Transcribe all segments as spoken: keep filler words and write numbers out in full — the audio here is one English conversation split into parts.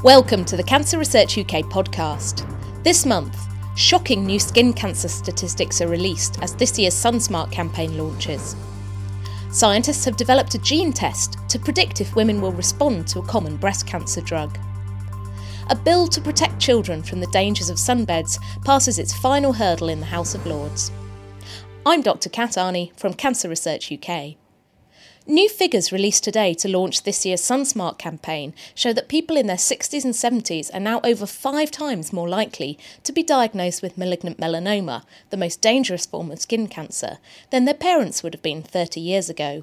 Welcome to the Cancer Research U K podcast. This month, shocking new skin cancer statistics are released as this year's SunSmart campaign launches. Scientists have developed a gene test to predict if women will respond to a common breast cancer drug. A bill to protect children from the dangers of sunbeds passes its final hurdle in the House of Lords. I'm Doctor Kat Arney from Cancer Research U K. New figures released today to launch this year's SunSmart campaign show that people in their sixties and seventies are now over five times more likely to be diagnosed with malignant melanoma, the most dangerous form of skin cancer, than their parents would have been thirty years ago.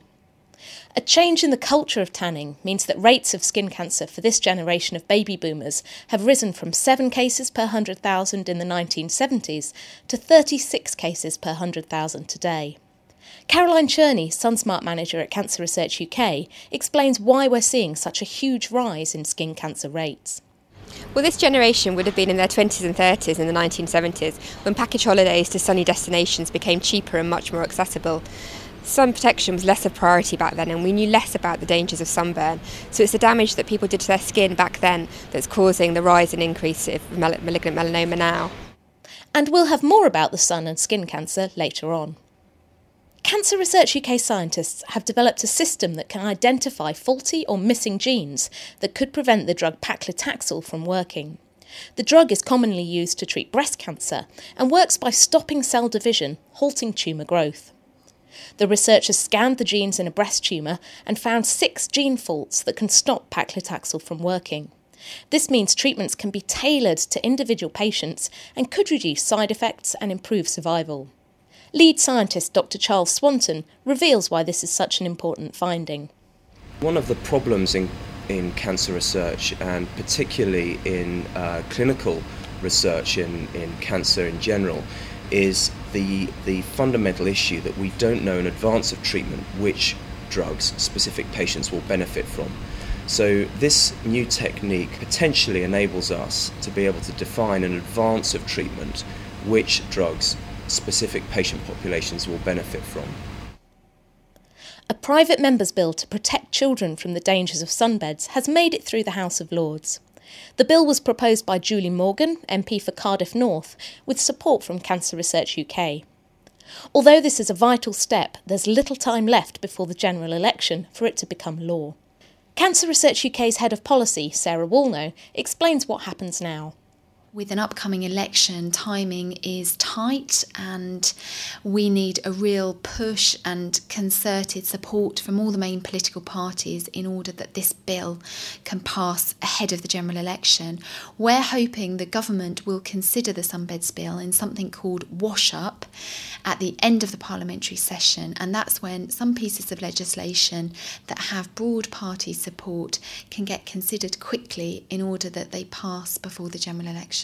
A change in the culture of tanning means that rates of skin cancer for this generation of baby boomers have risen from seven cases per one hundred thousand in the nineteen seventies to thirty-six cases per one hundred thousand today. Caroline Cherney, SunSmart Manager at Cancer Research U K, explains why we're seeing such a huge rise in skin cancer rates. Well, this generation would have been in their twenties and thirties in the nineteen seventies, when package holidays to sunny destinations became cheaper and much more accessible. Sun protection was less a priority back then, and we knew less about the dangers of sunburn. So it's the damage that people did to their skin back then that's causing the rise and increase of mel- malignant melanoma now. And we'll have more about the sun and skin cancer later on. Cancer Research U K scientists have developed a system that can identify faulty or missing genes that could prevent the drug paclitaxel from working. The drug is commonly used to treat breast cancer and works by stopping cell division, halting tumour growth. The researchers scanned the genes in a breast tumour and found six gene faults that can stop paclitaxel from working. This means treatments can be tailored to individual patients and could reduce side effects and improve survival. Lead scientist Doctor Charles Swanton reveals why this is such an important finding. One of the problems in, in cancer research, and particularly in uh, clinical research in, in cancer in general, is the, the fundamental issue that we don't know in advance of treatment which drugs specific patients will benefit from. So this new technique potentially enables us to be able to define in advance of treatment which drugs specific patient populations will benefit from. A private member's bill to protect children from the dangers of sunbeds has made it through the House of Lords. The bill was proposed by Julie Morgan, M P for Cardiff North, with support from Cancer Research U K. Although this is a vital step, there's little time left before the general election for it to become law. Cancer Research U K's Head of Policy, Sarah Woolnough, explains what happens now. With an upcoming election, timing is tight and we need a real push and concerted support from all the main political parties in order that this bill can pass ahead of the general election. We're hoping the government will consider the Sunbeds Bill in something called Wash Up at the end of the parliamentary session, and that's when some pieces of legislation that have broad party support can get considered quickly in order that they pass before the general election.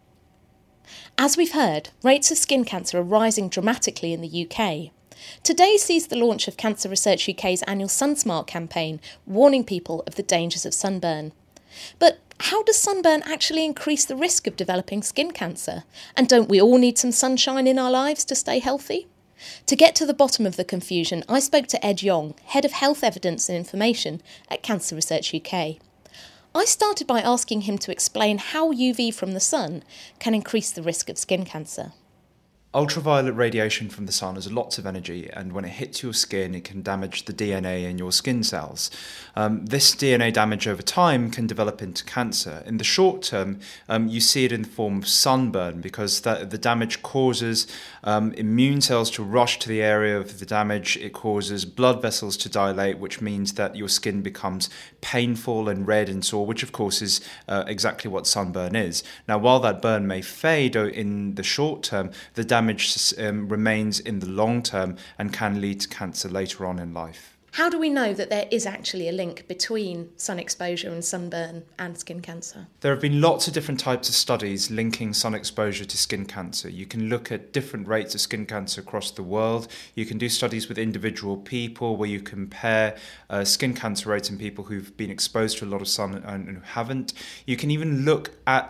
As we've heard, rates of skin cancer are rising dramatically in the U K. Today sees the launch of Cancer Research U K's annual SunSmart campaign, warning people of the dangers of sunburn. But how does sunburn actually increase the risk of developing skin cancer? And don't we all need some sunshine in our lives to stay healthy? To get to the bottom of the confusion, I spoke to Ed Yong, Head of Health Evidence and Information at Cancer Research U K. I started by asking him to explain how U V from the sun can increase the risk of skin cancer. Ultraviolet radiation from the sun has lots of energy, and when it hits your skin, it can damage the D N A in your skin cells. Um, this D N A damage over time can develop into cancer. In the short term, um, you see it in the form of sunburn because that, the damage causes um, immune cells to rush to the area of the damage. It causes blood vessels to dilate, which means that your skin becomes painful and red and sore, which of course is uh, exactly what sunburn is. Now, while that burn may fade in the short term, the damage Damage um, remains in the long term and can lead to cancer later on in life. How do we know that there is actually a link between sun exposure and sunburn and skin cancer? There have been lots of different types of studies linking sun exposure to skin cancer. You can look at different rates of skin cancer across the world. You can do studies with individual people where you compare uh, skin cancer rates in people who've been exposed to a lot of sun and, and who haven't. You can even look at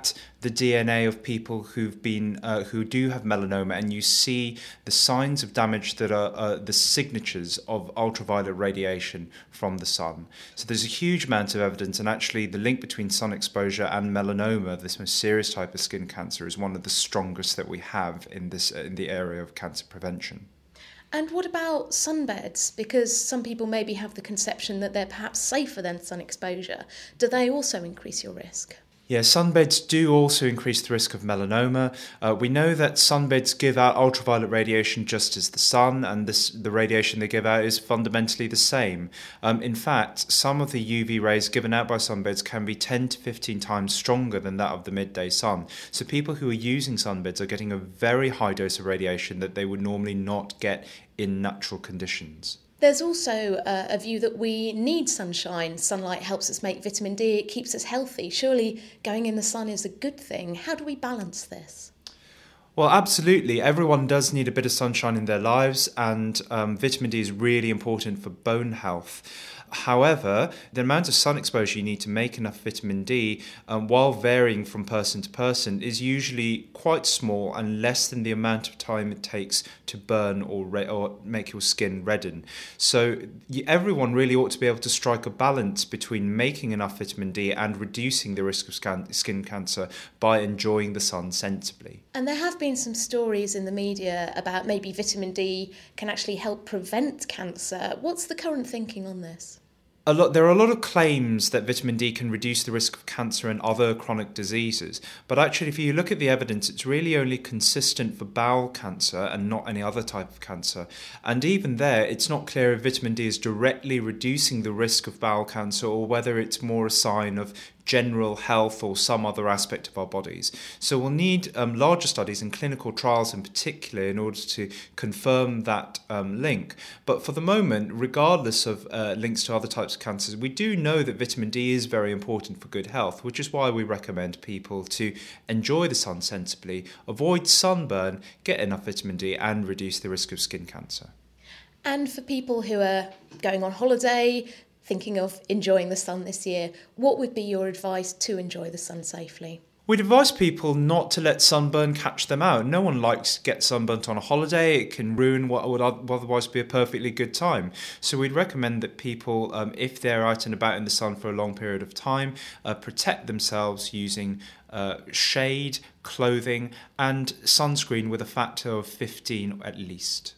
the D N A of people who've been uh, who do have melanoma, and you see the signs of damage that are uh, the signatures of ultraviolet radiation from the sun. So there's a huge amount of evidence, and actually the link between sun exposure and melanoma, this most serious type of skin cancer, is one of the strongest that we have in this in the area of cancer prevention. And what about sunbeds? Because some people maybe have the conception that they're perhaps safer than sun exposure. Do they also increase your risk? Yeah, sunbeds do also increase the risk of melanoma. Uh, we know that sunbeds give out ultraviolet radiation just as the sun, and this, the radiation they give out is fundamentally the same. Um, in fact, some of the U V rays given out by sunbeds can be ten to fifteen times stronger than that of the midday sun. So people who are using sunbeds are getting a very high dose of radiation that they would normally not get in natural conditions. There's also uh, a view that we need sunshine. Sunlight helps us make vitamin D, it keeps us healthy. Surely going in the sun is a good thing. How do we balance this? Well, absolutely. Everyone does need a bit of sunshine in their lives, and um, vitamin D is really important for bone health. However, the amount of sun exposure you need to make enough vitamin D, um, while varying from person to person, is usually quite small and less than the amount of time it takes to burn or, re- or make your skin redden. So everyone really ought to be able to strike a balance between making enough vitamin D and reducing the risk of scan- skin cancer by enjoying the sun sensibly. And there have been some stories in the media about maybe vitamin D can actually help prevent cancer. What's the current thinking on this? A lot, there are a lot of claims that vitamin D can reduce the risk of cancer and other chronic diseases, but actually if you look at the evidence, it's really only consistent for bowel cancer and not any other type of cancer. And even there, it's not clear if vitamin D is directly reducing the risk of bowel cancer or whether it's more a sign of general health or some other aspect of our bodies. So we'll need um, larger studies and clinical trials in particular in order to confirm that um, link. But for the moment, regardless of uh, links to other types of cancers, we do know that vitamin D is very important for good health, which is why we recommend people to enjoy the sun sensibly, avoid sunburn, get enough vitamin D and reduce the risk of skin cancer. And for people who are going on holiday, thinking of enjoying the sun this year, what would be your advice to enjoy the sun safely? We'd advise people not to let sunburn catch them out. No one likes to get sunburnt on a holiday. It can ruin what would otherwise be a perfectly good time. So we'd recommend that people, um, if they're out and about in the sun for a long period of time, uh, protect themselves using uh, shade, clothing and sunscreen with a factor of fifteen at least.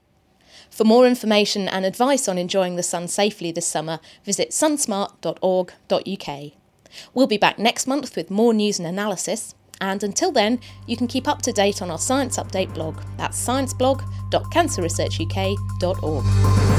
For more information and advice on enjoying the sun safely this summer, visit sunsmart dot org dot U K. We'll be back next month with more news and analysis, and until then, you can keep up to date on our Science Update blog. That's science blog dot cancer research U K dot org.